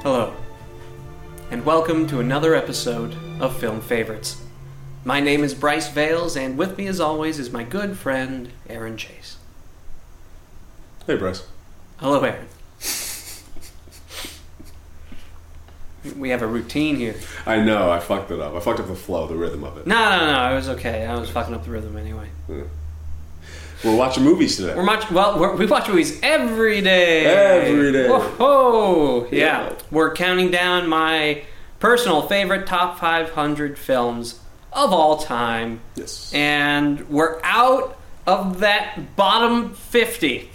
Hello, and welcome to another episode of Film Favorites. My name is Bryce Vales, and with me as always is my good friend, Aaron Chase. Hey, Bryce. Hello, Aaron. We have a routine here. I know, I fucked it up. I fucked up the flow, the rhythm of it. No, it was okay. I was fucking up the rhythm anyway. Yeah. We're watching movies today. We watch movies every day. Every day. Whoa! Yeah. We're counting down my personal favorite top 500 films of all time. Yes. And we're out of that bottom 50.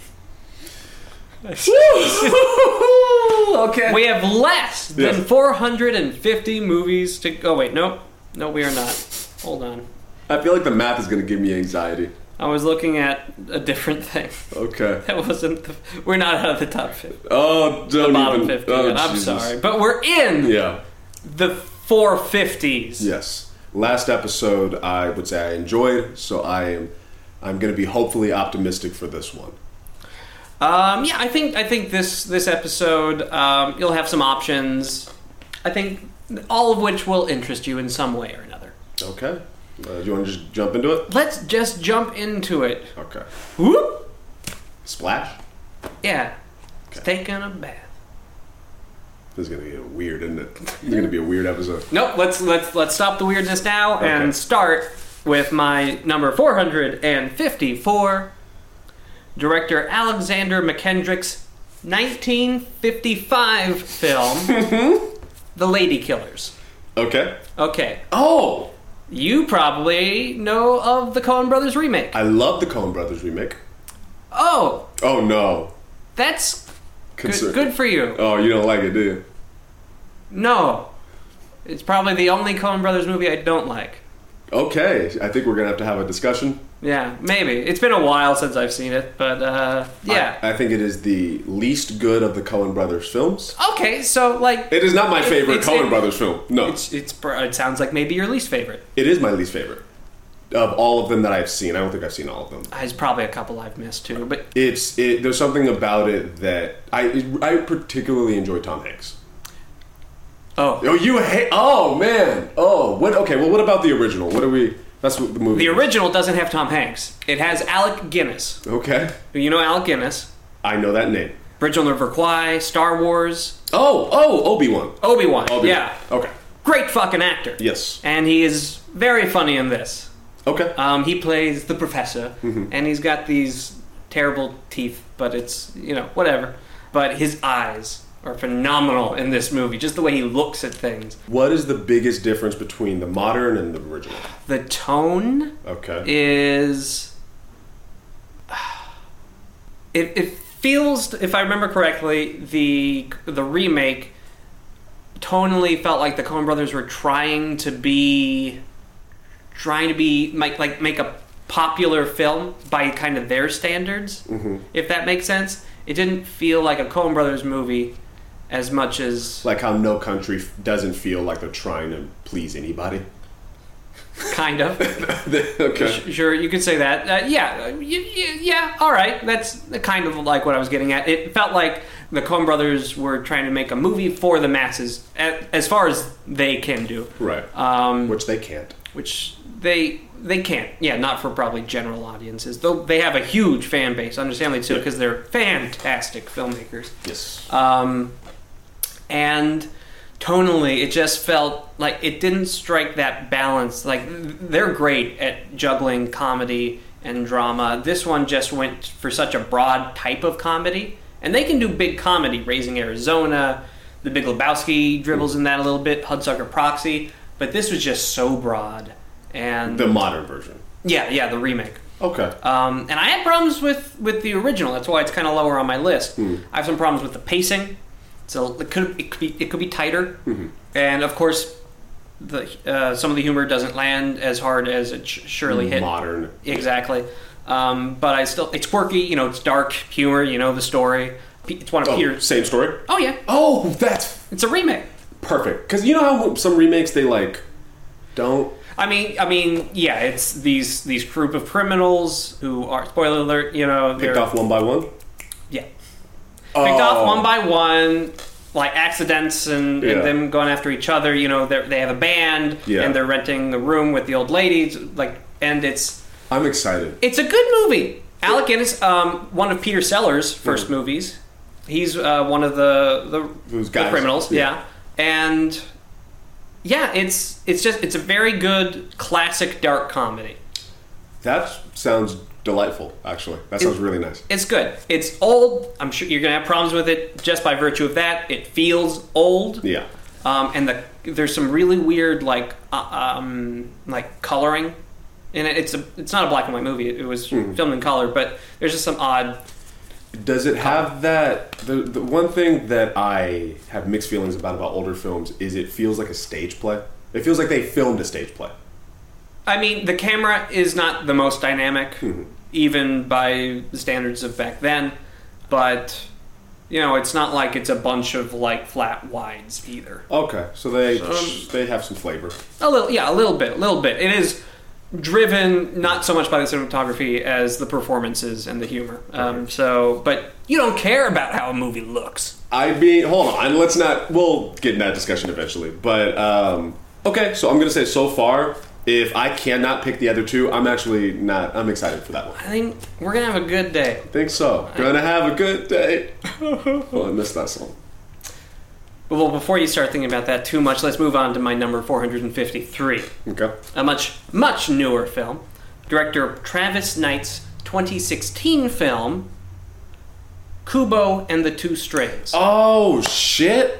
Okay. We have less than 450 movies to go. Wait, no, we are not. Hold on. I feel like the math is going to give me anxiety. I was looking at a different thing. Okay. That wasn't. We're not out of the top 50. Oh, don't the bottom even. 50. Oh, I'm Jesus. sorry, but we're in the 450s. Yes. Last episode, I would say I enjoyed, so I'm going to be hopefully optimistic for this one. Yeah, I think this episode you'll have some options. I think all of which will interest you in some way or another. Okay. Do you want to just jump into it? Let's just jump into it. Okay. Whoop! Splash? Yeah. It's Okay. taking a bath. This is going to get weird, isn't it? It's going to be a weird episode. Nope. Let's stop the weirdness now and start with my number 454. Director Alexander McKendrick's 1955 film, The Lady Killers. Okay. Okay. Oh! You probably know of the Coen Brothers remake. I love the Coen Brothers remake. Oh, Oh, no. that's Concern- good for you. Oh, you don't like it, do you? No. It's probably the only Coen Brothers movie I don't like. Okay. I think we're going to have a discussion. Yeah, maybe. It's been a while since I've seen it, but yeah. I think it is the least good of the Coen Brothers films. Okay, so like... It is not my favorite it's- Coen Brothers film. No. It sounds like maybe your least favorite. It is my least favorite. Of all of them that I've seen. I don't think I've seen all of them. There's probably a couple I've missed too, but... There's something about it that... I particularly enjoy Tom Hanks. Oh. Oh, you hate... Oh, man. Oh, what... Okay, well, what about the original? What are we... That's what the movie The is. original doesn't have Tom Hanks. It has Alec Guinness. Okay. You know Alec Guinness. I know that name. Bridge on the River Kwai, Star Wars, Oh, Obi-Wan. Obi-Wan. Yeah. Okay. Great fucking actor. Yes. And he is very funny in this. Okay. He plays the professor, and he's got these terrible teeth, but it's, whatever. But his eyes are phenomenal in this movie, just the way he looks at things. What is the biggest difference between the modern and the original? The tone Okay. is... It feels, if I remember correctly, the remake tonally felt like the Coen Brothers were trying to make a popular film by kind of their standards, if that makes sense. It didn't feel like a Coen Brothers movie as much as... Like how No Country doesn't feel like they're trying to please anybody. Kind of. Okay. Sure, you could say that. Yeah, all right. That's kind of like what I was getting at. It felt like the Coen Brothers were trying to make a movie for the masses, as far as they can do. Right. Which they can't. Which they can't. Yeah, not for probably general audiences. Though they have a huge fan base, understandably so, because they're fantastic filmmakers. Yes. And tonally, it just felt like it didn't strike that balance. Like, they're great at juggling comedy and drama. This one just went for such a broad type of comedy. And they can do big comedy, Raising Arizona, The Big Lebowski dribbles in that a little bit, Hudsucker Proxy. But this was just so broad. And The modern version. Yeah, the remake. Okay. And I had problems with the original. That's why it's kind of lower on my list. I have some problems with the pacing. So it could be tighter, and of course, some of the humor doesn't land as hard as it surely hit. Modern, exactly. But it's quirky. It's dark humor. The story. It's one of Peter's. Same story. Oh yeah. Oh, it's a remake. Perfect. Because you know how some remakes they don't. I mean, yeah. It's these group of criminals who are, spoiler alert. Picked off one by one. Yeah. Picked off one by one. like accidents and them going after each other. You know, they have a band and they're renting a room with the old ladies. Like, and I'm excited. It's a good movie. Alec Guinness, one of Peter Sellers' first movies. He's one of the criminals. Yeah. And it's a very good classic dark comedy. That sounds delightful, actually. That sounds really nice. It's good. It's old. I'm sure you're going to have problems with it just by virtue of that. It feels old. Yeah. And there's some really weird like coloring in it. It's not a black and white movie. It was filmed in color, but there's just some odd. Does it have that? The one thing that I have mixed feelings about older films is it feels like a stage play. It feels like they filmed a stage play. I mean, the camera is not the most dynamic, even by the standards of back then, but you know, it's not like it's a bunch of like flat wides either. Okay, so they have some flavor. A little bit. It is driven not so much by the cinematography as the performances and the humor. But you don't care about how a movie looks. Hold on, let's not. We'll get in that discussion eventually. But okay, so I'm going to say so far, if I cannot pick the other two, I'm excited for that one. I think we're going to have a good day. I think so. Gonna have a good day. Oh, I missed that song. Well, before you start thinking about that too much, let's move on to my number 453. Okay. A much, much newer film. Director Travis Knight's 2016 film, Kubo and the Two Strings. Oh, shit.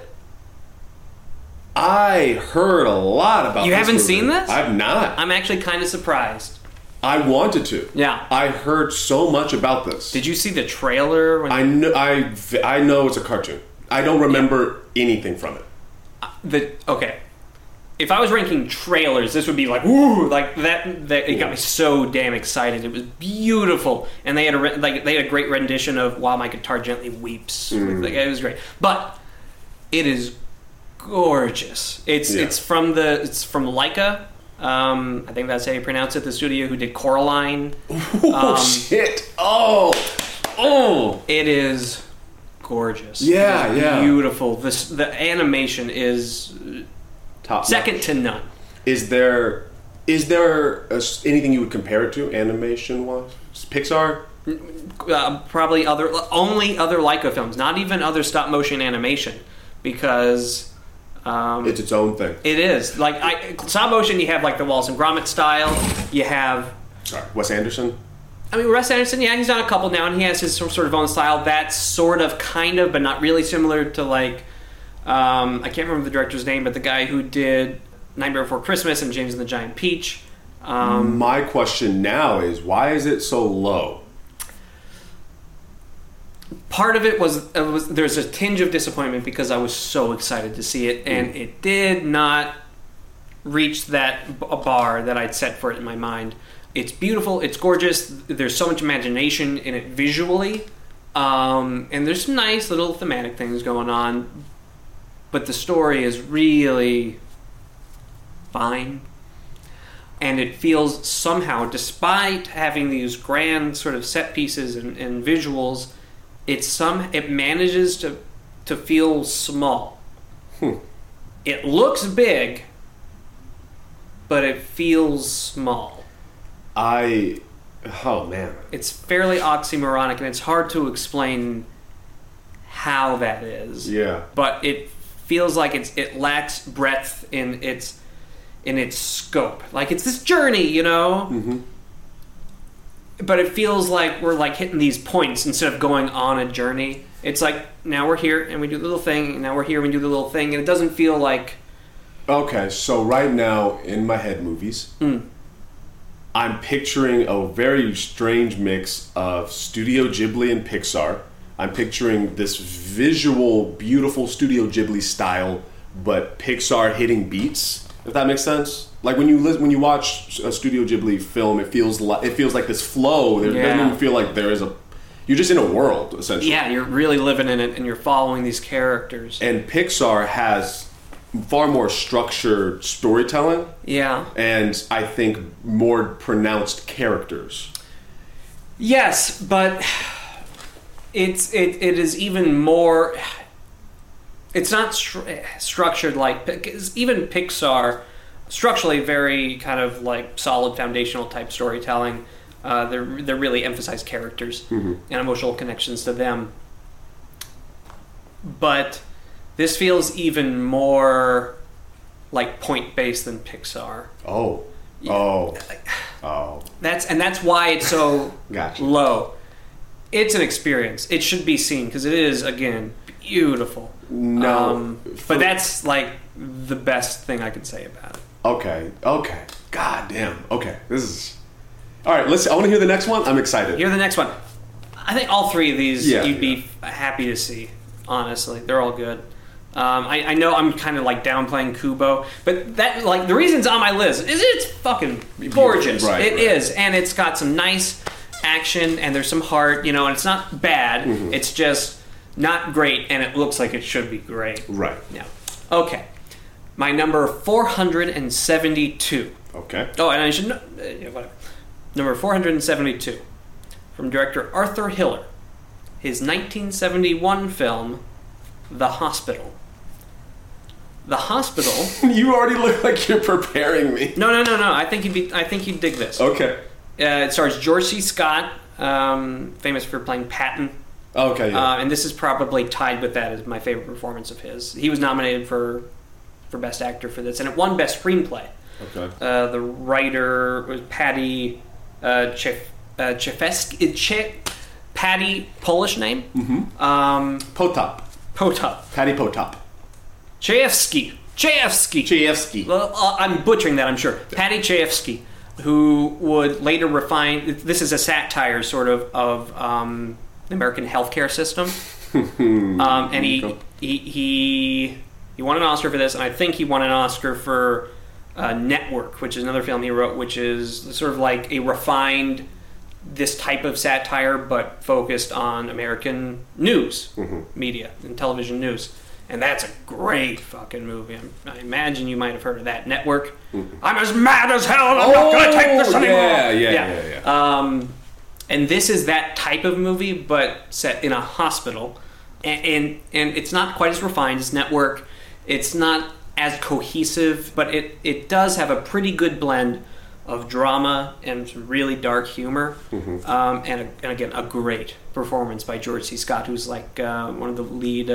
I heard a lot about this. You haven't movie. seen this? I've not. I'm actually kind of surprised. I wanted to. Yeah. I heard so much about this. Did you see the trailer? I know it's a cartoon. I don't remember anything from it. Okay. If I was ranking trailers, this would be like, woo, like that it got me so damn excited. It was beautiful. And they had a great rendition of While My Guitar Gently Weeps. It was great. But it is gorgeous. It's from Laika. I think that's how you pronounce it. The studio who did Coraline. Shit! Oh! It is gorgeous. Yeah. Beautiful. The animation is top second notch. to none. Is there anything you would compare it to animation wise? Pixar? Probably only other Laika films. Not even other stop motion animation, because. It's its own thing. It is. Like, stop motion, you have like the Wallace and Gromit style. You have... Sorry, Wes Anderson? I mean, Wes Anderson, he's done a couple now, and he has his sort of own style. That's sort of, kind of, but not really similar to like... I can't remember the director's name, but the guy who did Nightmare Before Christmas and James and the Giant Peach. My question now is, why is it so low? Part of it was there's a tinge of disappointment because I was so excited to see it, and it did not reach that bar that I'd set for it in my mind. It's beautiful, it's gorgeous, there's so much imagination in it visually, and there's some nice little thematic things going on, but the story is really fine. And it feels somehow, despite having these grand sort of set pieces and visuals, it manages to feel small. It looks big, but it feels small. Oh man. It's fairly oxymoronic, and it's hard to explain how that is. Yeah. But it feels like it lacks breadth in its scope. Like, it's this journey, you know? Mm-hmm. But it feels like we're like hitting these points instead of going on a journey. It's like, now we're here and we do the little thing, and now we're here and we do the little thing, and it doesn't feel like... Okay, so right now, in my head movies, I'm picturing a very strange mix of Studio Ghibli and Pixar. I'm picturing this visual, beautiful Studio Ghibli style, but Pixar hitting beats, if that makes sense. Like when you watch a Studio Ghibli film, it feels like this flow. It doesn't even feel like there is you're just in a world, essentially. Yeah, you're really living in it, and you're following these characters. And Pixar has far more structured storytelling. Yeah. And I think more pronounced characters. Yes, but it is even more... it's not structured like, because even Pixar, structurally very kind of like solid foundational type storytelling. They really emphasize characters and emotional connections to them. But this feels even more like point-based than Pixar. Oh. That's why it's so Gotcha. low. It's an experience. It should be seen because it is, again, beautiful. No. But that's like the best thing I can say about it. Okay. God damn. Okay. This is... All right, I want to hear the next one. I'm excited. Here's the next one. I think all three of these you'd be happy to see, honestly. They're all good. I know I'm kind of like downplaying Kubo, but that like the reason it's on my list is it's fucking gorgeous. It is, and it's got some nice action, and there's some heart, and it's not bad. It's just not great, and it looks like it should be great. Right. Yeah. Okay. My number 472. Okay. Oh, and I should know... whatever. Number 472. From director Arthur Hiller. His 1971 film, The Hospital. The Hospital... You already look like you're preparing me. No. I think you'd dig this. Okay. It stars George C. Scott, famous for playing Patton. Okay, yeah. And this is probably tied with that as my favorite performance of his. He was nominated for Best Actor for this, and it won Best Screenplay. Okay. The writer was Patty Chayefsky. Patty, Polish name? Mm-hmm. Potap. Patty Potap. Chayefsky. Well, I'm butchering that, I'm sure. Patty Chayefsky, who would later refine... This is a satire, sort of the American healthcare system. And he won an Oscar for this, and I think he won an Oscar for Network, which is another film he wrote, which is sort of like a refined, this type of satire, but focused on American news media and television news. And that's a great fucking movie. I imagine you might have heard of that. Network. I'm as mad as hell, and I'm not going to take this anymore. Yeah. And this is that type of movie, but set in a hospital. And it's not quite as refined as Network. It's not as cohesive, but it does have a pretty good blend of drama and some really dark humor. And again, a great performance by George C. Scott, who's like one of the lead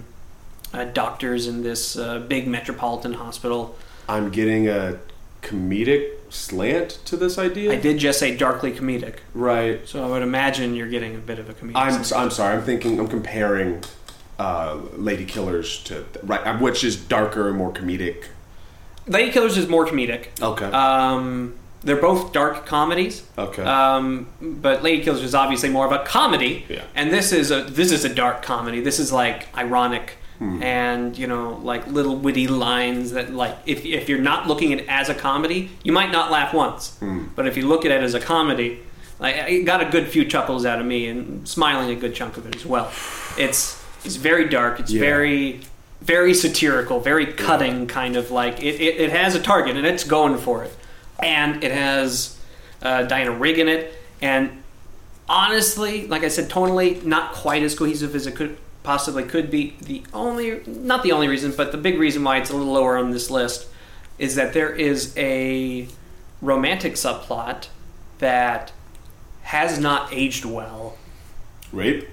doctors in this big metropolitan hospital. I'm getting a comedic slant to this idea. I did just say darkly comedic. Right. So I would imagine you're getting a bit of a comedic slant. I'm sorry. I'm comparing Lady Killers to which is darker and more comedic. Lady Killers is more comedic. Okay. They're both dark comedies. Okay. But Lady Killers is obviously more of a comedy. Yeah. And this is a dark comedy. This is like ironic and like little witty lines that like if you're not looking at it as a comedy, you might not laugh once. But if you look at it as a comedy, like it got a good few chuckles out of me and smiling a good chunk of it as well. It's very dark. It's very, very satirical, very cutting, kind of like it has a target and it's going for it. And it has Diana Rigg in it. And honestly, like I said, tonally not quite as cohesive as it could be. Not the only reason, but the big reason why it's a little lower on this list is that there is a romantic subplot that has not aged well. Rape?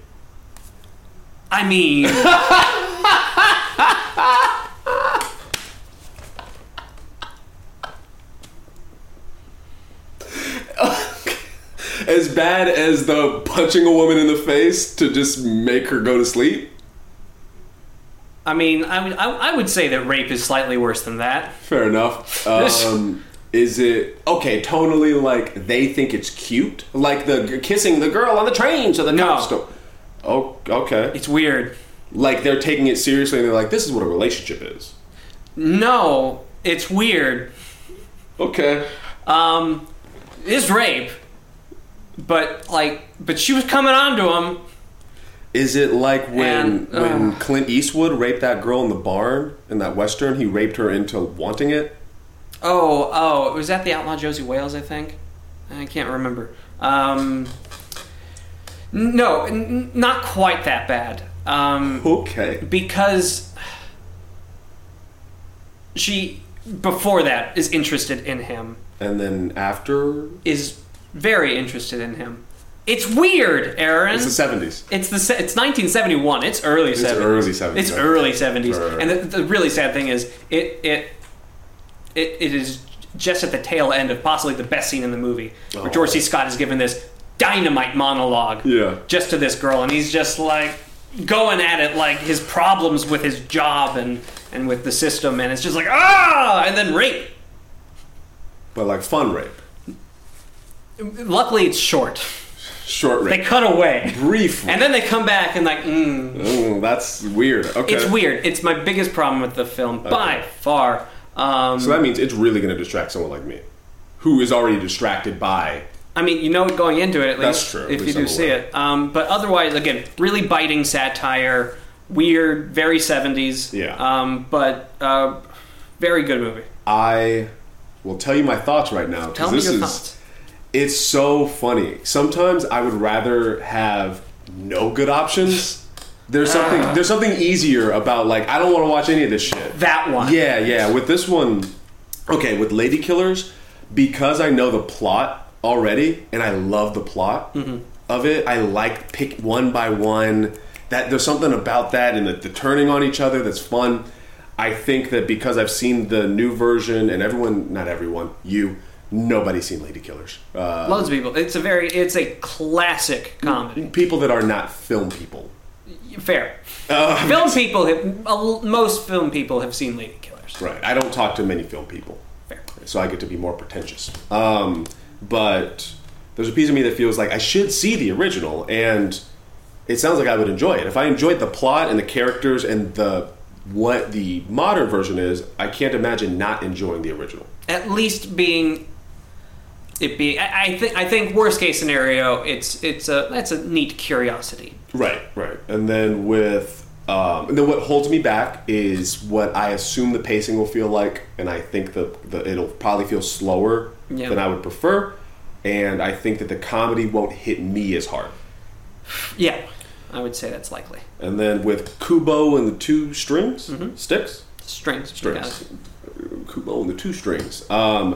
I mean... As bad as the punching a woman in the face to just make her go to sleep? I mean, I would say that rape is slightly worse than that. Fair enough. Is it... Okay, tonally, like, they think it's cute? Like the kissing the girl on the train so the cops don't... Oh, okay. It's weird. Like, they're taking it seriously and they're like, this is what a relationship is. No, it's weird. Okay. It's rape. But she was coming on to him. Is it like when Clint Eastwood raped that girl in the barn in that Western? He raped her into wanting it? Oh, was that the Outlaw Josie Wales, I think? I can't remember. No, not quite that bad. Okay. Because she, before that, is interested in him. And then after? Is very interested in him. It's weird, Aaron. It's the 70s. It's 1971. It's early 70s. It's early 70s. It's early 70s. Right. And the really sad thing is, it is just at the tail end of possibly the best scene in the movie, where George C. Scott is given this dynamite monologue just to this girl, and he's just like going at it like his problems with his job and with the system, and it's just like, and then rape. But like fun rape. Luckily, it's short. Short rape. They cut away. Brief. And then they come back and like, that's weird. Okay. It's weird. It's my biggest problem with the film, by far. So that means it's really going to distract someone like me, who is already distracted by... I mean, you know it going into it, at least, that's true, if you do see it. But otherwise, again, really biting satire, weird, very 70s. Yeah. But very good movie. I will tell you my thoughts right now. Tell me your thoughts. It's so funny. Sometimes I would rather have no good options. There's something easier about, like, I don't want to watch any of this shit. That one. Yeah. With this one, okay, with Lady Killers, because I know the plot already, and I love the plot of it, I like pick one by one. That there's something about that and the turning on each other that's fun. I think that because I've seen the new version, and not everyone, nobody's seen Lady Killers. Loads of people. It's a classic comedy. People that are not film people. Fair. Most film people have seen Lady Killers. Right. I don't talk to many film people. Fair. So I get to be more pretentious. But there's a piece of me that feels like I should see the original, and it sounds like I would enjoy it. If I enjoyed the plot and the characters and what the modern version is, I can't imagine not enjoying the original. At least I think worst case scenario, it's a neat curiosity. Right. And then and then what holds me back is what I assume the pacing will feel like, and I think it'll probably feel slower than I would prefer, and I think that the comedy won't hit me as hard. Yeah, I would say that's likely. And then with Kubo and the two strings, sticks? Strings. Kubo and the two strings.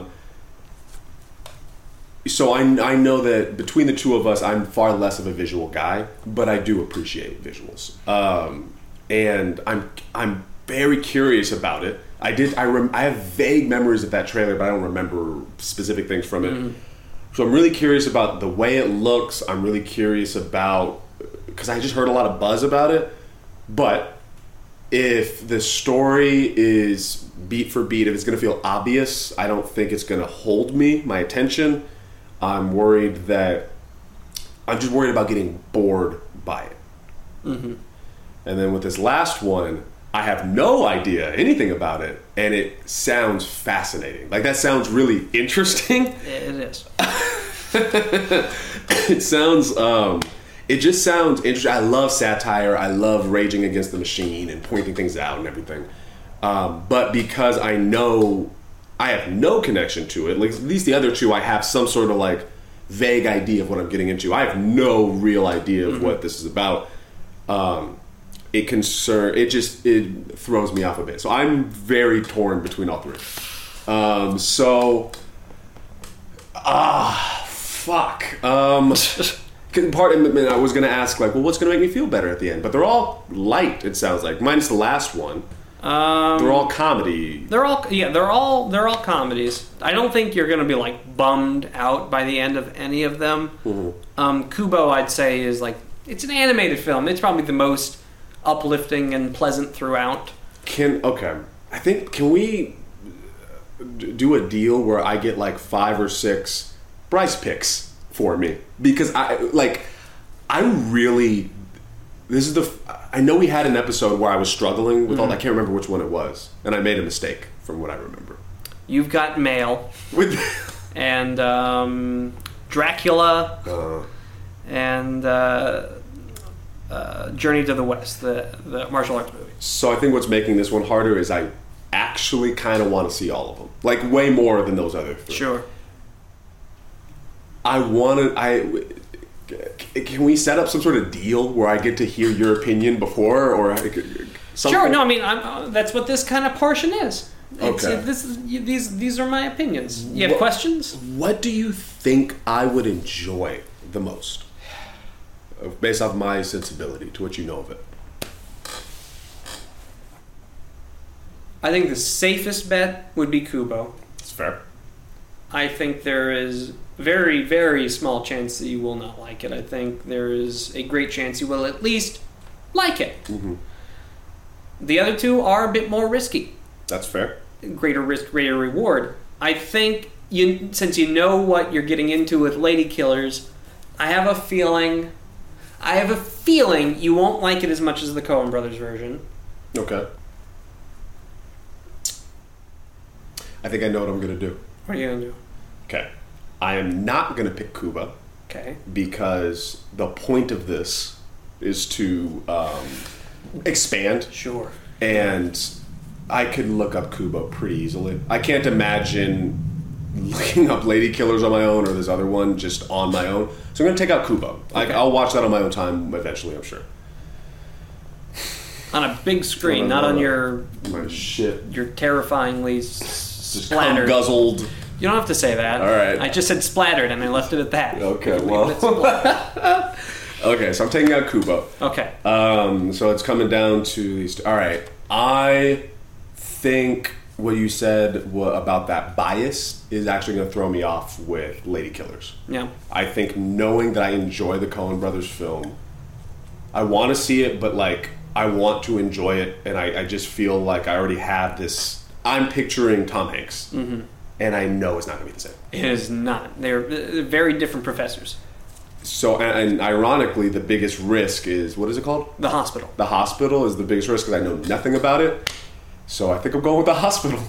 So I know that between the two of us, I'm far less of a visual guy, but I do appreciate visuals. And I'm very curious about it. I have vague memories of that trailer, but I don't remember specific things from it. So I'm really curious about the way it looks. I'm really curious about, because I just heard a lot of buzz about it. But if the story is beat for beat, if it's going to feel obvious, I don't think it's going to hold my attention. I'm just worried about getting bored by it. And then with this last one, I have no idea anything about it, and it sounds fascinating. Like, that sounds really interesting. It is. It just sounds interesting. I love satire. I love raging against the machine and pointing things out and everything. But because I know I have no connection to it, like at least the other two, I have some sort of like vague idea of what I'm getting into. I have no real idea of what this is about. It throws me off a bit. So I'm very torn between all three. Fuck. I was going to ask, like, well, what's going to make me feel better at the end? But they're all light, it sounds like. Minus the last one. They're all comedy. They're all comedies. I don't think you're going to be, like, bummed out by the end of any of them. Kubo, I'd say, is, like, it's an animated film. It's probably the most uplifting and pleasant throughout. Can we do a deal where I get, like, 5 or 6 Bryce picks for me? Because I know we had an episode where I was struggling with all. I can't remember which one it was, and I made a mistake from what I remember. You've Got Mail and Dracula and Journey to the West, the martial arts movie. So I think what's making this one harder is I actually kind of want to see all of them, like way more than those other 3. Sure. Can we set up some sort of deal where I get to hear your opinion before, or something? Sure. No, I mean, that's what this kind of portion is. Okay. These are my opinions. You have questions? What do you think I would enjoy the most? Based off my sensibility to what you know of it. I think the safest bet would be Kubo. It's fair. I think there is very, very small chance that you will not like it. I think there is a great chance you will at least like it. Mm-hmm. The other two are a bit more risky. That's fair. Greater risk, greater reward. I think since you know what you're getting into with Lady Killers, I have a feeling you won't like it as much as the Coen Brothers version. Okay. I think I know what I'm going to do. What are you going to do? Okay. I am not going to pick Kubo. Okay. Because the point of this is to expand. Sure. And I could look up Kubo pretty easily. I can't imagine looking up Lady Killers on my own or this other one just on my own. So I'm going to take out Kubo. Okay. I'll watch that on my own time eventually, I'm sure. On a big screen, not on your terrifyingly just splattered. guzzled. You don't have to say that. All right. I just said splattered and I left it at that. Okay, well. Okay, so I'm taking out Kubo. Okay. So it's coming down to these. All right. I think what you said about that bias is actually going to throw me off with Lady Killers. Yeah. I think knowing that I enjoy the Coen Brothers film, I want to see it, but like I want to enjoy it, and I just feel like I already have this. I'm picturing Tom Hanks, and I know it's not going to be the same. It is not. They're very different professors. So, and ironically, the biggest risk is, what is it called? The Hospital. The Hospital is the biggest risk because I know nothing about it. So I think I'm going with The Hospital.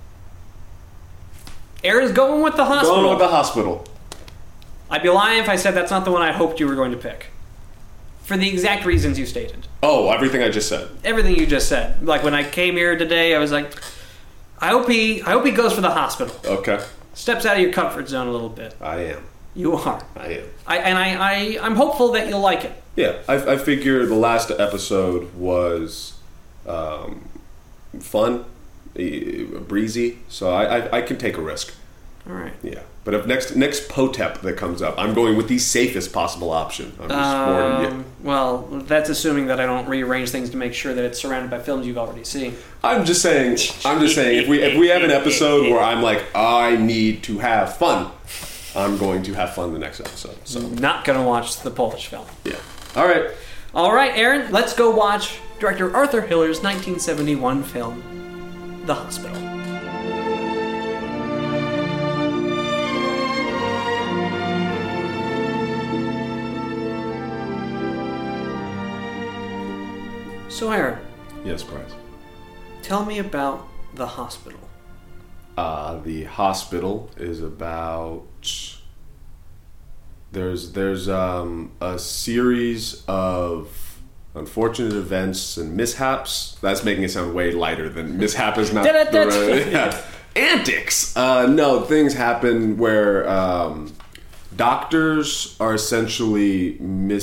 Aaron's going with The Hospital. Going with The Hospital. I'd be lying if I said that's not the one I hoped you were going to pick. For the exact reasons you stated. Oh, everything I just said. Everything you just said. Like when I came here today, I was like, I hope he goes for The Hospital. Okay. Steps out of your comfort zone a little bit. I am. You are. I am. I'm hopeful that you'll like it. Yeah, I figure the last episode was fun, breezy, so I can take a risk. All right. Yeah, but if next POTEP that comes up, I'm going with the safest possible option. I'm just warning you. Well, that's assuming that I don't rearrange things to make sure that it's surrounded by films you've already seen. I'm just saying. If we have an episode where I'm like, I need to have fun, I'm going to have fun the next episode. So not going to watch the Polish film. Yeah. All right. All right, Aaron. Let's go watch director Arthur Hiller's 1971 film, The Hospital. So, Aaron. Yes, Bryce. Tell me about The Hospital. The Hospital is about... There's a series of unfortunate events and mishaps. That's making it sound way lighter than mishap is not the right... Yeah. Antics! No, things happen where doctors are essentially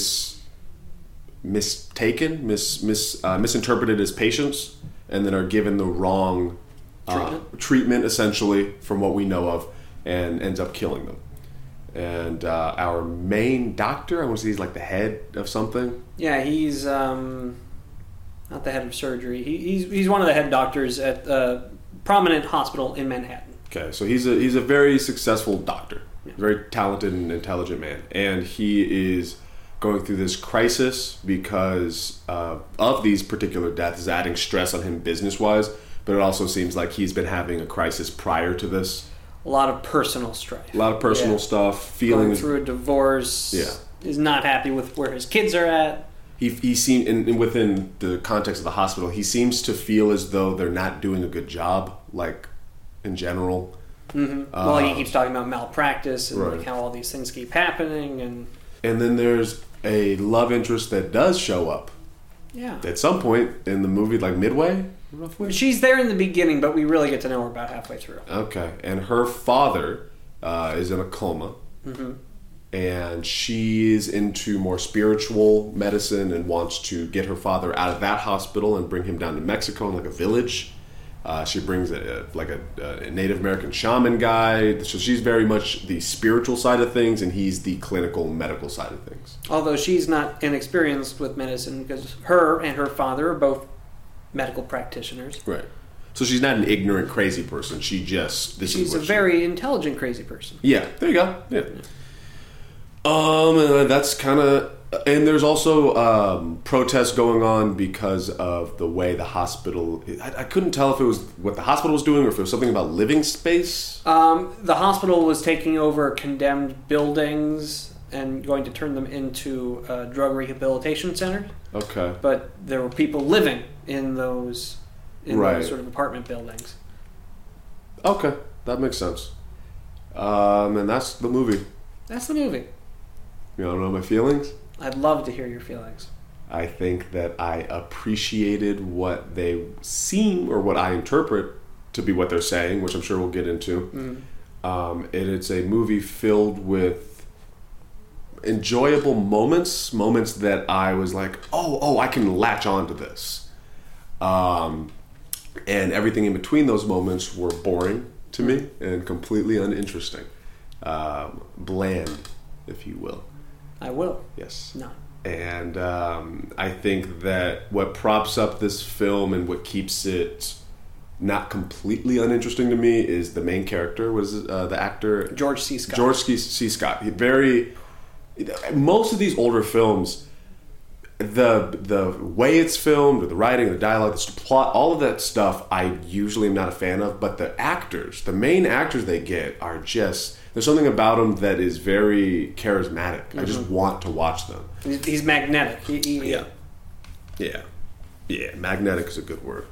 misinterpreted as patients, and then are given the wrong treatment, essentially, from what we know of, and ends up killing them. And our main doctor, I want to say he's like the head of something. Yeah, he's not the head of surgery. He's one of the head doctors at a prominent hospital in Manhattan. Okay, so he's a very successful doctor, very talented and intelligent man, and he is going through this crisis because of these particular deaths, adding stress on him business-wise, but it also seems like he's been having a crisis prior to this. A lot of personal strife. A lot of personal stuff. Going through a divorce. Yeah. Is not happy with where his kids are at. He seems, within the context of the hospital, he seems to feel as though they're not doing a good job, like, in general. Mm-hmm. Well, he keeps talking about malpractice and like how all these things keep happening. And then there's a love interest that does show up. Yeah. At some point in the movie, like midway, roughly. She's there in the beginning, but we really get to know her about halfway through. Okay. And her father is in a coma. Mm-hmm. And she's into more spiritual medicine and wants to get her father out of that hospital and bring him down to Mexico in like a village. She brings a Native American shaman guy. So she's very much the spiritual side of things, and he's the clinical medical side of things. Although she's not inexperienced with medicine, because her and her father are both medical practitioners. Right. So she's not an ignorant, crazy person. She's a very intelligent, crazy person. Yeah. There you go. Yeah. That's kind of... And there's also protests going on because of the way the hospital... I couldn't tell if it was what the hospital was doing or if it was something about living space. The hospital was taking over condemned buildings and going to turn them into drug rehabilitation centers. Okay. But there were people living in those sort of apartment buildings. Okay. That makes sense. And that's the movie. That's the movie. You want to know my feelings? I'd love to hear your feelings. I think that I appreciated what they seem, or what I interpret to be what they're saying, which I'm sure we'll get into. And it's a movie filled with enjoyable moments that I was like, oh, I can latch on to this. And everything in between those moments were boring to me and completely uninteresting. Bland, if you will. I will. Yes. No. And I think that what props up this film and what keeps it not completely uninteresting to me is the main character. The actor? George C. Scott. George C. Scott. Most of these older films, the way it's filmed, or the writing, the dialogue, the plot, all of that stuff, I usually am not a fan of. But the main actors they get are just... There's something about him that is very charismatic. I just want to watch them. He's magnetic. Yeah. Magnetic is a good word.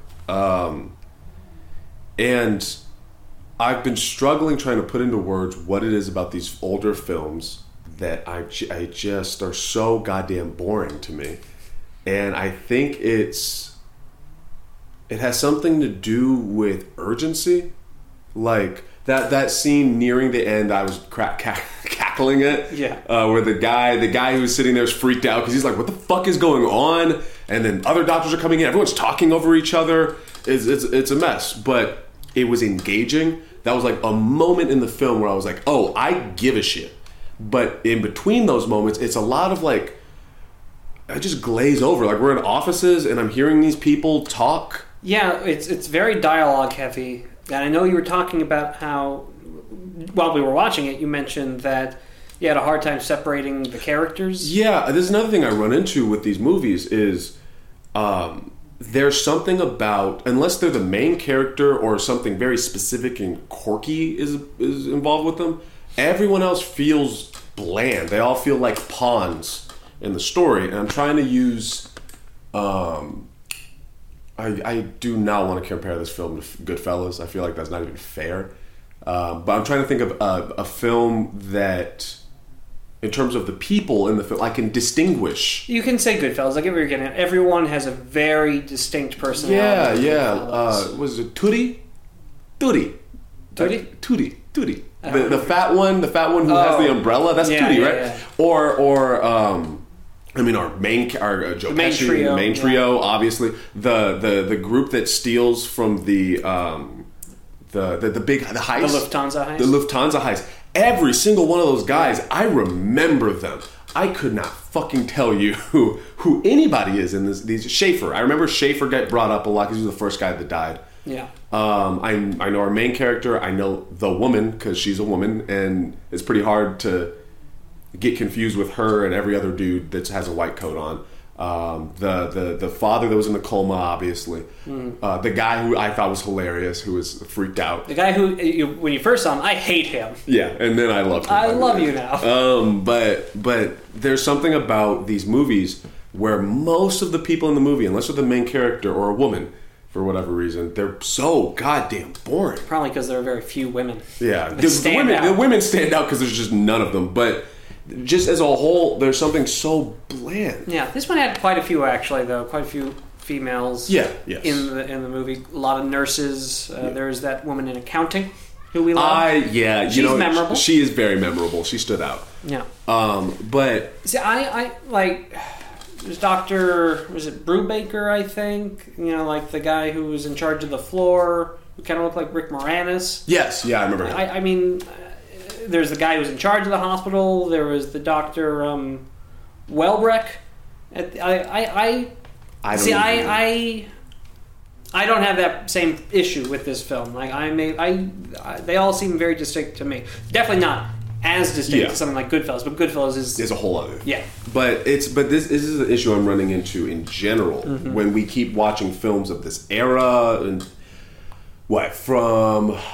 And I've been struggling trying to put into words what it is about these older films that I just are so goddamn boring to me. And I think it has something to do with urgency. Like... That scene nearing the end, I was cackling at. Yeah. Where the guy who was sitting there is freaked out because he's like, "What the fuck is going on?" And then other doctors are coming in. Everyone's talking over each other. It's a mess. But it was engaging. That was like a moment in the film where I was like, "Oh, I give a shit." But in between those moments, it's a lot of like, I just glaze over. Like we're in offices and I'm hearing these people talk. Yeah, it's very dialogue heavy. And I know you were talking about how, while we were watching it, you mentioned that you had a hard time separating the characters. Yeah, there's another thing I run into with these movies is there's something about, unless they're the main character or something very specific and quirky is involved with them, everyone else feels bland. They all feel like pawns in the story. And I'm trying to use... I do not want to compare this film to Goodfellas. I feel like that's not even fair. But I'm trying to think of a film that, in terms of the people in the film, I can distinguish. You can say Goodfellas. I get what you're getting at. Everyone has a very distinct personality. Yeah. Was it Tootie? Tootie. The fat one who has the umbrella. That's Tootie, right? Yeah. Or our Joe Pesci, the main trio, obviously. The group that steals from the heist. The Lufthansa heist. Every single one of those guys, I remember them. I could not fucking tell you who anybody is in these. Schaefer. I remember Schaefer got brought up a lot because he was the first guy that died. Yeah. I know our main character. I know the woman because she's a woman, and it's pretty hard to get confused with her and every other dude that has a white coat on. The father that was in the coma, obviously. The guy who I thought was hilarious, who was freaked out. The guy who, when you first saw him, I hate him. Yeah, and then I loved him. I love you now. But there's something about these movies where most of the people in the movie, unless they're the main character or a woman, for whatever reason, they're so goddamn boring. Probably because there are very few women. Yeah, the women stand out because there's just none of them, but... Just as a whole, there's something so bland. Yeah, this one had quite a few actually, though. Quite a few females. Yeah, yes. In the movie, a lot of nurses. There's that woman in accounting who we love. She's memorable. She is very memorable. She stood out. Yeah. But see, I like There's Dr. Was it Brubaker, I think? You know, like the guy who was in charge of the floor, who kind of looked like Rick Moranis. Yes, yeah, I remember him. I mean, there's the guy who was in charge of the hospital. There was the Dr. Welbrecht. I don't have that same issue with this film. Like they all seem very distinct to me. Definitely not as distinct as something like Goodfellas, but Goodfellas is a whole other. Yeah. But this is an issue I'm running into in general when we keep watching films of this era and from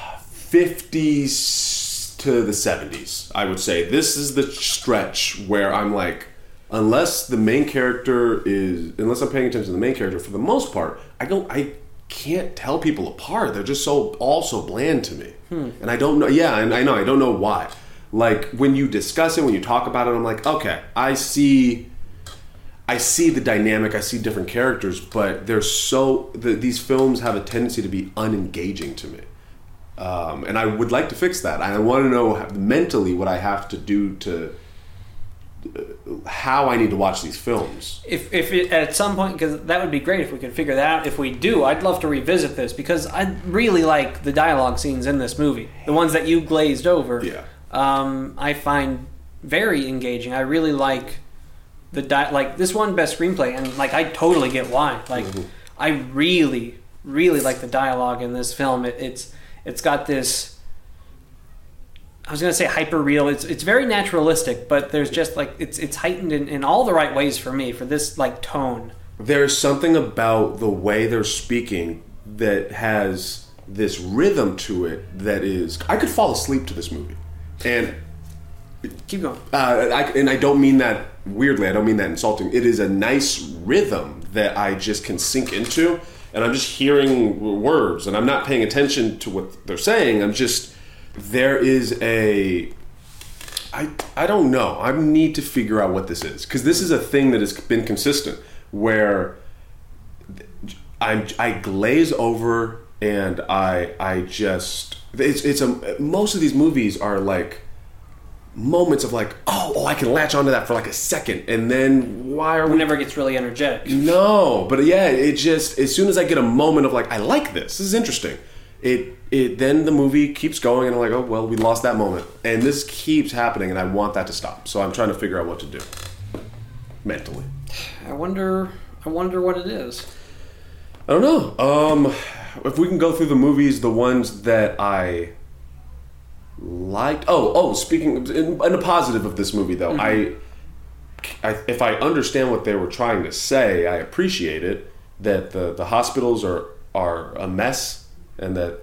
50s to the 70s. I would say this is the stretch where I'm like, unless I'm paying attention to the main character, for the most part, I can't tell people apart. They're just all so bland to me. And I don't know. Yeah, and I know. I don't know why. Like, when you discuss it, when you talk about it, I'm like, okay, I see the dynamic, I see different characters, but these films have a tendency to be unengaging to me. And I would like to fix that. I want to know mentally what I have to do to how I need to watch these films. If it, at some point, because that would be great if we could figure that out. If we do, I'd love to revisit this because I really like the dialogue scenes in this movie. The ones that you glazed over. Yeah. I find very engaging. I really like this one best screenplay, and like I totally get why. Like I really, really like the dialogue in this film. It's got this. I was going to say hyper real. It's very naturalistic, but there's just like it's heightened in all the right ways for me for this like tone. There's something about the way they're speaking that has this rhythm to it that is. I could fall asleep to this movie, and keep going. I don't mean that weirdly. I don't mean that insulting. It is a nice rhythm that I just can sink into, and I'm just hearing words, and I'm not paying attention to what they're saying. I'm just. There is I don't know. I need to figure out what this is. Because this is a thing that has been consistent. Where I glaze over and I just... most of these movies are like moments of like, oh, I can latch onto that for like a second. And then why are we... It never gets really energetic. No. But yeah, it just... As soon as I get a moment of like, I like this. This is interesting. Then the movie keeps going, and I'm like, oh, well, we lost that moment. And this keeps happening, and I want that to stop. So I'm trying to figure out what to do. Mentally. I wonder what it is. I don't know. If we can go through the movies, the ones that I liked... speaking... In a positive of this movie, though, if I understand what they were trying to say, I appreciate it, that the hospitals are a mess... And that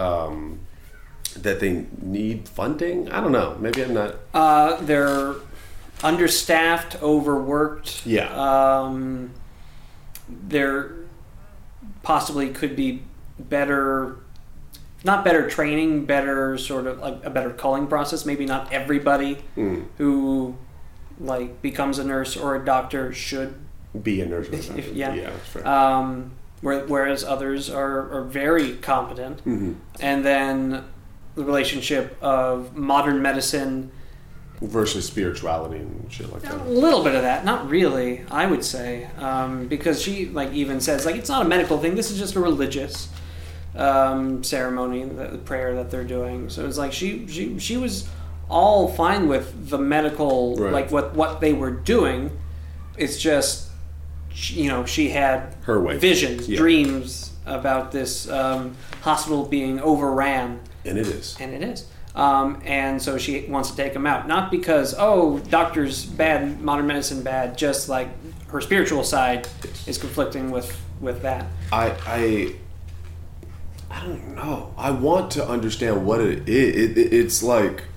they need funding? I don't know. Maybe I'm not... They're understaffed, overworked. Yeah. There possibly could be better... Not better training, better sort of... Like a better culling process. Maybe not everybody who like becomes a nurse or a doctor should... Be a nurse or a doctor. Yeah. That's fair. Whereas others are very competent. And then the relationship of modern medicine versus spirituality and shit like that. A little bit of that, not really, I would say, because she like even says like it's not a medical thing. This is just a religious ceremony, the prayer that they're doing. So it's like she was all fine with the medical, like what they were doing. It's just. She had her way. Visions, dreams about this hospital being overran. And it is. And so she wants to take him out. Not because, doctors bad, modern medicine bad, just like her spiritual side is conflicting with that. I don't know. I want to understand what it is. It's like...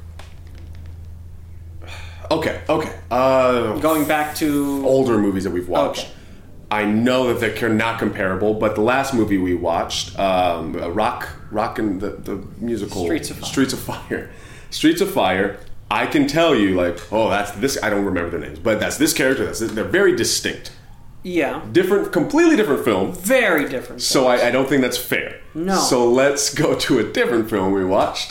Okay. Going back to... older movies that we've watched. Okay. I know that they're not comparable, but the last movie we watched, Rock and the musical Streets of Fire. I can tell you, like, that's this. I don't remember their names, but that's this character. They're very distinct. Yeah. Completely different film. Very different. So I don't think that's fair. No. So let's go to a different film we watched.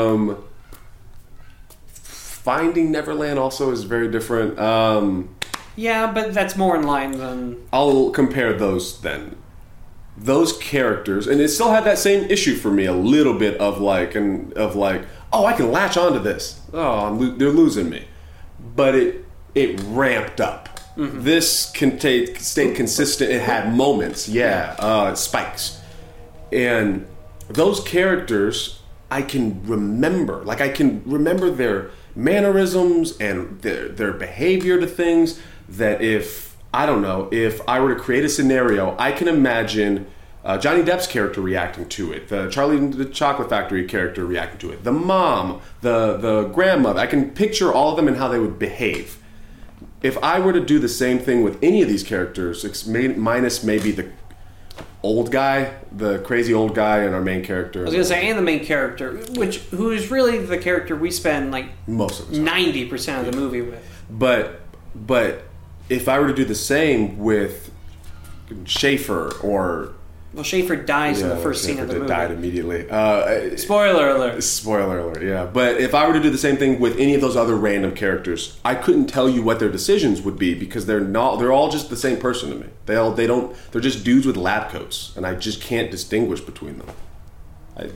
Finding Neverland also is very different. Yeah, but that's more in line than... I'll compare those then. Those characters, and it still had that same issue for me a little bit of like, oh, I can latch onto this. Oh, they're losing me. But it ramped up. Mm-hmm. This stayed consistent. It had moments, spikes. And those characters, I can remember. Like, I can remember their mannerisms and their behavior to things that if I were to create a scenario, I can imagine Johnny Depp's character reacting to it, the Charlie and the Chocolate Factory character reacting to it, the mom, the grandmother. I can picture all of them and how they would behave. If I were to do the same thing with any of these characters, minus maybe the old guy, the crazy old guy, and our main character. I was gonna say, and the main character, who is really the character we spend like most of the 90% of the movie with. But if I were to do the same with Schaefer or... Well, Schaefer dies in the first scene of the movie. Died immediately. Spoiler alert. Spoiler alert, yeah. But if I were to do the same thing with any of those other random characters, I couldn't tell you what their decisions would be because they're all just the same person to me. They're just dudes with lab coats, and I just can't distinguish between them.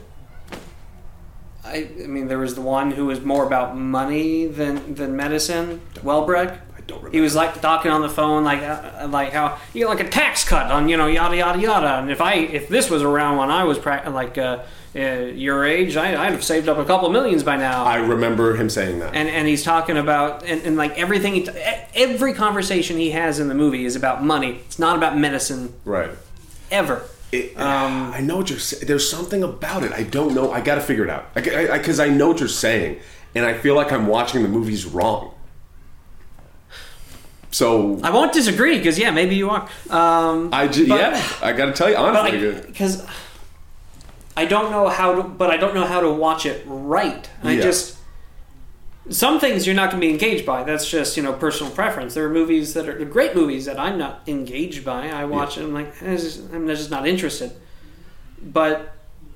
I mean, there was the one who was more about money than medicine, Welbrecht. He was like talking on the phone, like how you get like a tax cut on yada yada yada. And if this was around when I was your age, I'd have saved up a couple millions by now. I remember him saying that. And he's talking about and like everything. Every conversation he has in the movie is about money. It's not about medicine. Right. Ever. I know what you're saying. There's something about it. I don't know. I got to figure it out because I know what you're saying, and I feel like I'm watching the movies wrong. So I won't disagree because maybe you are. I got to tell you honestly, because I don't know how to watch it right. Some things you're not going to be engaged by. That's just personal preference. There are movies that are great movies that I'm not engaged by. I watch it and I'm just not interested. But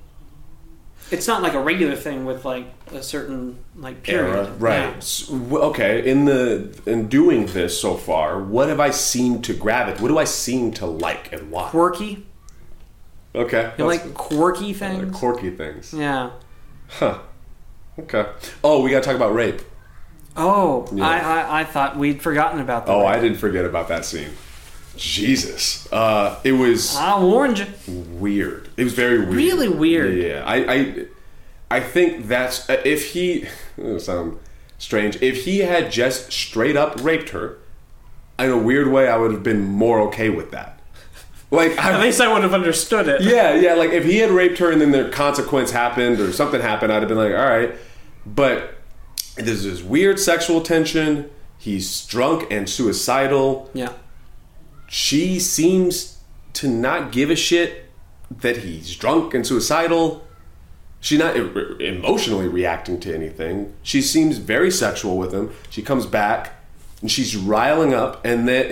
it's not like a regular thing with like a certain like period. Era, right? Yeah. Okay. In doing this so far, what have I seemed to grab it? What do I seem to like and why? Quirky. Okay. You like quirky things? Quirky things. Yeah. Huh. Okay. Oh, we got to talk about rape. Oh, yeah. I thought we'd forgotten about that. Oh, I didn't forget about that scene. Jesus. It was... I warned you. Weird. It was very weird. Really weird. Yeah. I think that's... If he... It'll sound strange. If he had just straight up raped her, in a weird way, I would have been more okay with that. Like, at least I would have understood it. Yeah. Like, if he had raped her and then the consequence happened or something happened, I'd have been like, all right. But there's this weird sexual tension. He's drunk and suicidal. Yeah. She seems to not give a shit that he's drunk and suicidal. She's not emotionally reacting to anything. She seems very sexual with him. She comes back and she's riling him up.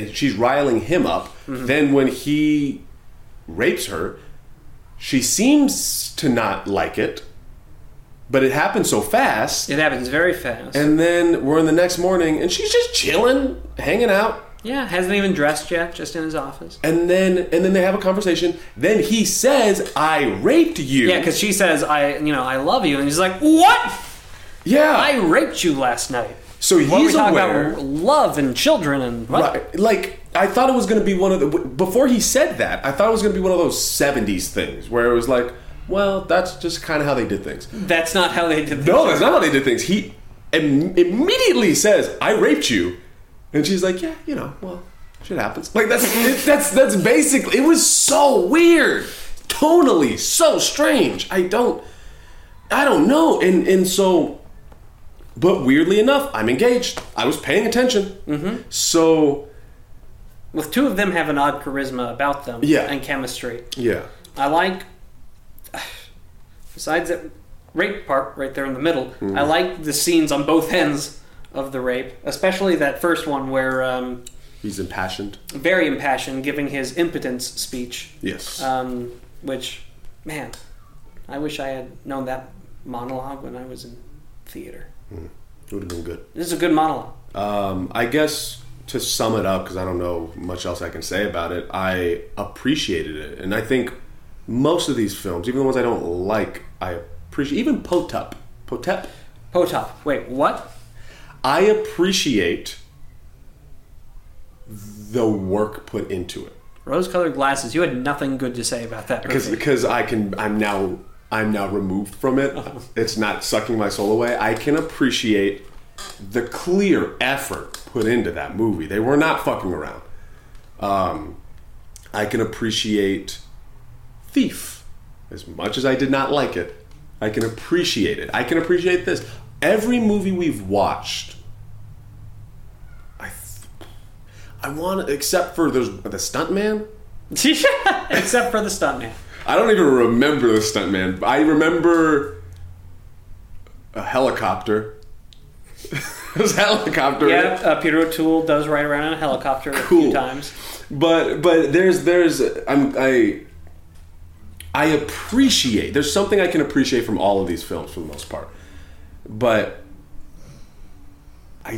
Mm-hmm. Then when he rapes her, she seems to not like it. But it happens so fast. It happens very fast. And then we're in the next morning and she's just chilling, hanging out. Yeah, hasn't even dressed yet, just in his office. And then they have a conversation. Then he says, "I raped you." Yeah, because she says, "I love you," and he's like, "What?" Yeah, I raped you last night. So he's what are we aware. Talking about love and children and what? Right. Like I thought it was going to be one of the before he said that. I thought it was going to be one of those '70s things where it was like, well, that's just kind of how they did things. That's not how they did things. No, that's not how they did things. He immediately says, "I raped you." And she's like, yeah, well, shit happens. Like, that's basically... It was so weird. Tonally, so strange. I don't know. And so... But weirdly enough, I'm engaged. I was paying attention. Mm-hmm. So... Well, two of them have an odd charisma about them. Yeah. And chemistry. Yeah. I like... Besides that rape part right there in the middle, mm-hmm. I like the scenes on both ends of the rape, especially that first one where he's impassioned, very impassioned, giving his impotence speech. Yes. Which, man, I wish I had known that monologue when I was in theater. It would have been good. This is a good monologue. I guess to sum it up, because I don't know much else I can say about it, I appreciated it. And I think most of these films, even the ones I don't like, I appreciate. Even Potep. Wait, what? I appreciate the work put into it. Rose-colored glasses. You had nothing good to say about that movie. Because I'm now removed from it. It's not sucking my soul away. I can appreciate the clear effort put into that movie. They were not fucking around. I can appreciate Thief. As much as I did not like it, I can appreciate it. I can appreciate this. Every movie we've watched, I want, except for the Stuntman. Except for the Stuntman. I don't even remember the Stuntman. I remember a helicopter. There's a helicopter. Yeah, Peter O'Toole does ride around in a helicopter a few times. But I appreciate. There's something I can appreciate from all of these films for the most part. But I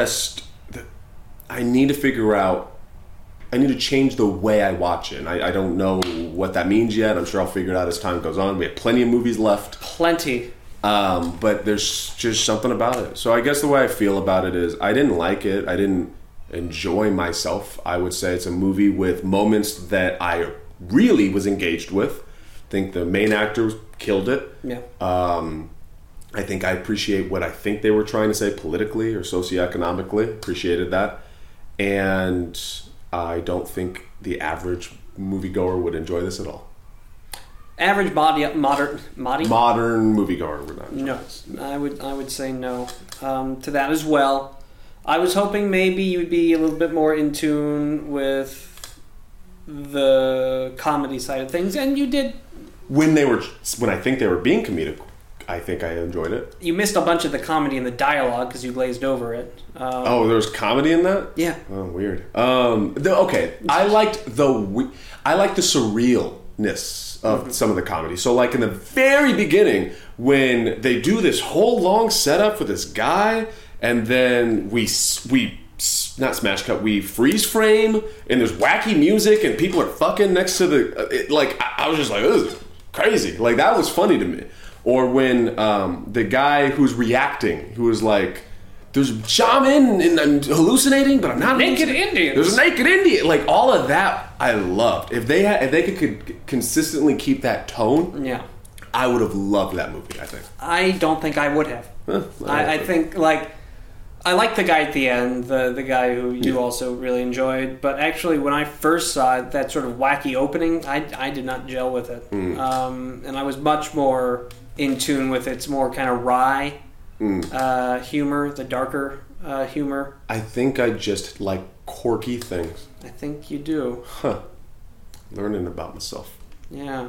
need to figure out. I need to change the way I watch it. And I don't know what that means yet. I'm sure I'll figure it out as time goes on. We have plenty of movies left. Plenty. But there's just something about it. So I guess the way I feel about it is I didn't like it. I didn't enjoy myself. I would say it's a movie with moments that I really was engaged with. I think the main actors killed it. Yeah. I think I appreciate what I think they were trying to say politically or socioeconomically. Appreciated that. And I don't think the average moviegoer would enjoy this at all. Average modern moviegoer would not enjoy no, this. I would say no to that as well. I was hoping maybe you'd be a little bit more in tune with the comedy side of things, and you did. When I think they were being comedic, I think I enjoyed it. You missed a bunch of the comedy and the dialogue because you glazed over it. There was comedy in that? Yeah. Oh, weird. I liked the surrealness of some of the comedy. So, like in the very beginning, when they do this whole long setup for this guy, and then we not smash cut, we freeze frame, and there's wacky music, and people are fucking next to the. I was just like, this is crazy. Like, that was funny to me. Or when the guy who's reacting, who was like, there's a shaman and I'm hallucinating, but I'm not naked Indians. There's a naked Indian. Like, all of that I loved. If they could consistently keep that tone, yeah, I would have loved that movie, I think. I don't think I would have. I think, like, I like the guy at the end, the guy who you also really enjoyed, but actually when I first saw it, that sort of wacky opening, I did not gel with it. And I was much more in tune with its more kind of wry humor, the darker humor. I think I just like quirky things. I think you do. Huh. Learning about myself. Yeah.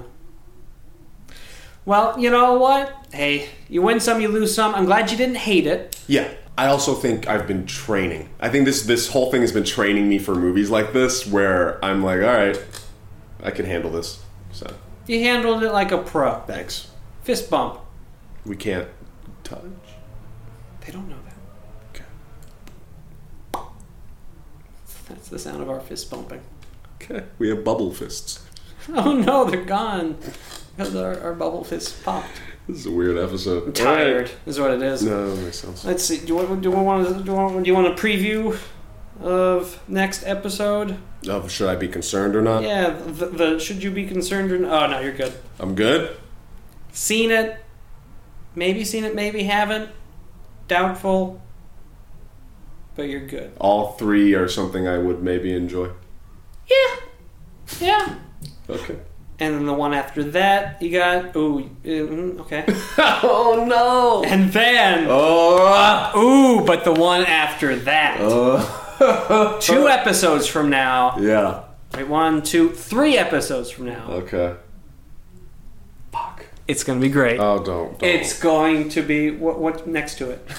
Well, you know what? Hey, you win some, you lose some. I'm glad you didn't hate it. Yeah. I also think I've been training. I think this whole thing has been training me for movies like this, where I'm like, all right, I can handle this. So you handled it like a pro. Thanks. Fist bump. We can't touch. They don't know that. Okay. That's the sound of our fist bumping. Okay. We have bubble fists. Oh no, they're gone. Because our bubble fists popped. This is a weird episode. I'm tired. Right. Is what it is. No, that makes sense. Let's see. Do you want a preview of next episode? Should I be concerned or not? Yeah. The should you be concerned or not? Oh no, you're good. I'm good. Seen it, maybe haven't. Doubtful, but you're good. All three are something I would maybe enjoy. Yeah. Okay. And then the one after that, you got okay. Oh no! And then but the one after that, 2 episodes from now. Yeah. Wait, 1, 2, 3 episodes from now. Okay. Fuck. It's gonna be great. Oh, don't. It's going to be what next to it?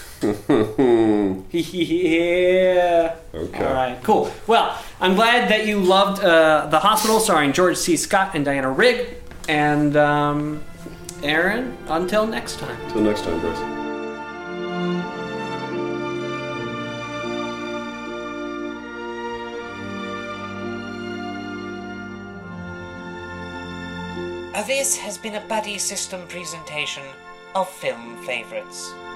Yeah. Okay. All right. Cool. Well, I'm glad that you loved The Hospital, starring George C. Scott and Diana Rigg. And Aaron, until next time. Until next time, guys. This has been a Buddy System presentation of Film Favorites.